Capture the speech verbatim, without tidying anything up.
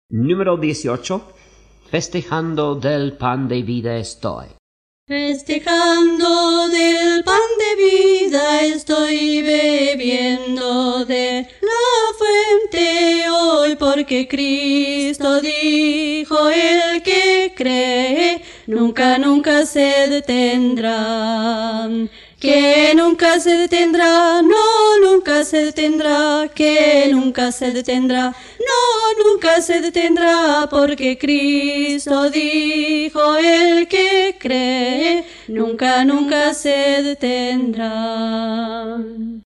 Número dieciocho. Festejando del pan de vida estoy. Festejando del pan de vida estoy bebiendo de la fuente hoy, porque Cristo dijo: el que cree nunca, nunca se detendrá. Que nunca se detendrá, no, nunca se detendrá, que nunca se detendrá, no, nunca se detendrá, porque Cristo dijo: el que cree nunca, nunca se detendrá.